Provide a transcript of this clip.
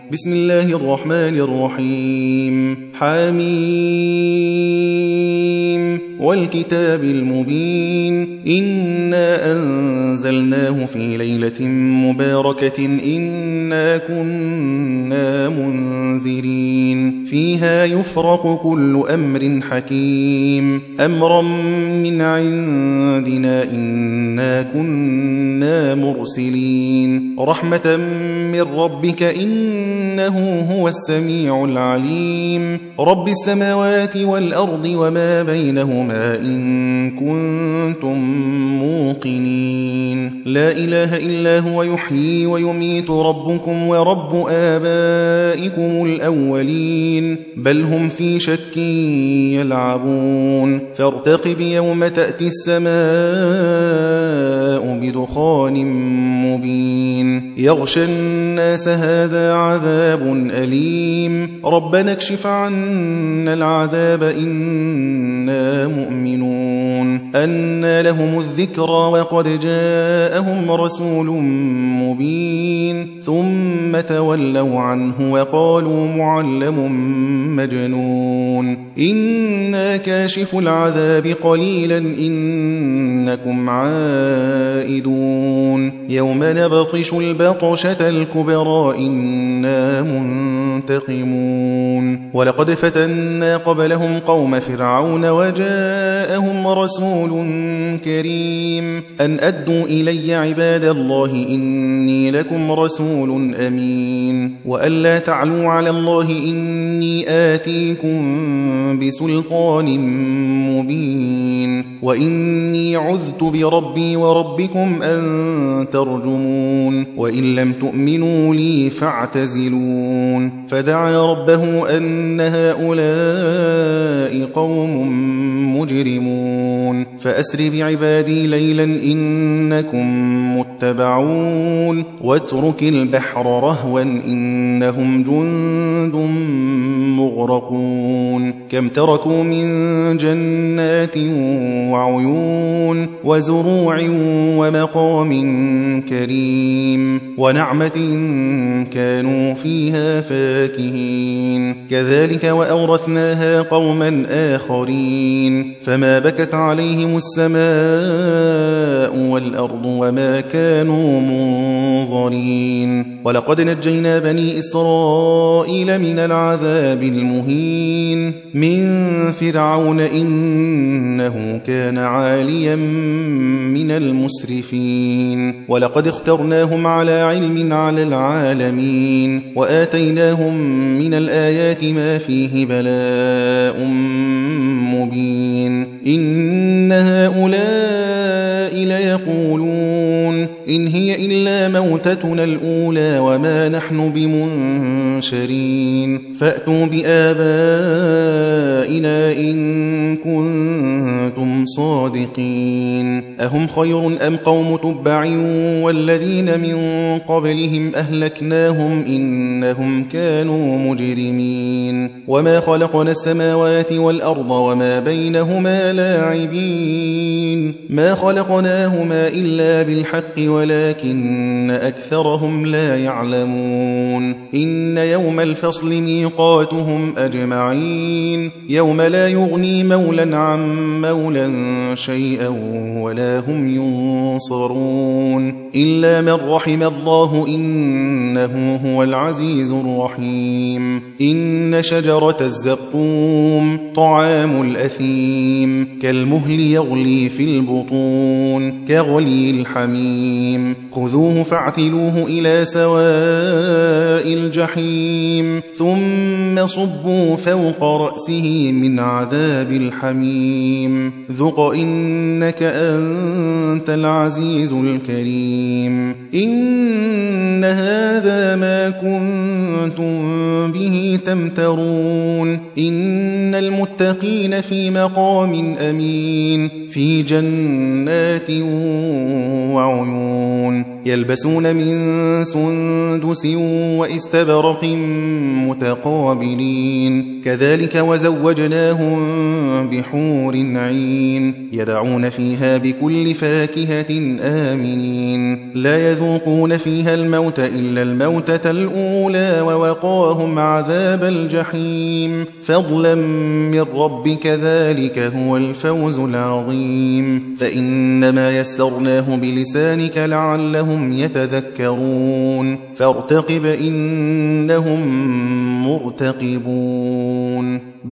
بسم الله الرحمن الرحيم حميم والكتاب المبين إنا أنزلناه في ليلة مباركة إنا كنا منذرين فيها يفرق كل أمر حكيم أمرا من عندنا إنا كنا مرسلين رحمة من ربك إنه هو السميع العليم رب السماوات والأرض وما بينهما إن كنتم موقنين لا إله إلا هو يحيي ويميت ربكم ورب آبائكم الأولين بل هم في شك يلعبون فارتقب يوم تأتي السماء بدخان مبين يغشى الناس هذا عذاب أليم ربنا اكشف عنا العذاب إنا مؤمنون أنى لهم الذكرى وقد جاءهم رسول مبين ثم تولوا عنه وقالوا معلم مجنون إنا كاشف العذاب قليلا إنكم عائدون يوم نبطش البطشة الكبرى إنا منتقمون ولقد فتنا قبلهم قوم فرعون وجاءهم رسول كريم أن أدوا إلي عباد الله إني لكم رسول أمين وأن لا تعلوا على الله إني آتيكم بسلطان مبين وإني عذت بربي وربكم أن ترجمون وإن لم تؤمنوا لي فاعتزلون فدعا ربه أن هؤلاء قوم مجرمون فأسر بعبادي ليلا إنكم متبعون واترك البحر رهوا إنهم جند مغرقون كم تركوا من جنات وعيون وزروع ومقام كريم ونعمة كانوا فيها فاكهين كذلك وأورثناها قوما آخرين فما بكت عليهم السماء والأرض وما كانوا منظرين ولقد نجينا بني إسرائيل من العذاب المهين من فرعون إنه كان عاليا من المسرفين ولقد اخترناهم على علم على العالمين وآتيناهم من الآيات ما فيه بلاء مبين إن هؤلاء ليقولون إن هي إلا موتتنا الأولى وما نحن بمنشرين فأتوا بآبائنا إن كنتم صادقين أهم خير أم قوم تبع والذين من قبلهم أهلكناهم إنهم كانوا مجرمين وما خلقنا السماوات والأرض وما بينهما لاعبين ما خلقناهما إلا بالحق ولكن أكثرهم لا يعلمون إن يوم الفصل ميقاتهم أجمعين يوم لا يغني مولا عن مولا شيئا ولا هم ينصرون إلا من رحم الله إنه هو العزيز الرحيم إن شجرة الزقوم طعام الأثيم كالمهل يغلي في البطون كغلي الحميم خذوه فاعتلوه إلى سواء الجحيم ثم صبوا فوق رأسه من عذاب الحميم ذق إنك أنت العزيز الكريم إن هذا ما كنتم به تمترون إن المتقين في مقام أمين في جنات وعيون يلبسون من سندس واستبرق متقابلين كذلك وزوجناهم بحور عين يدعون فيها بكل فاكهة آمنين لا يذوقون فيها الموت إلا الموتة الأولى ووقاهم عذاب الجحيم فضلا من ربك ذلك هو الفوز العظيم فإنما يسرناه بلسانك لعلهم يتذكرون فارتقب إنهم مرتقبون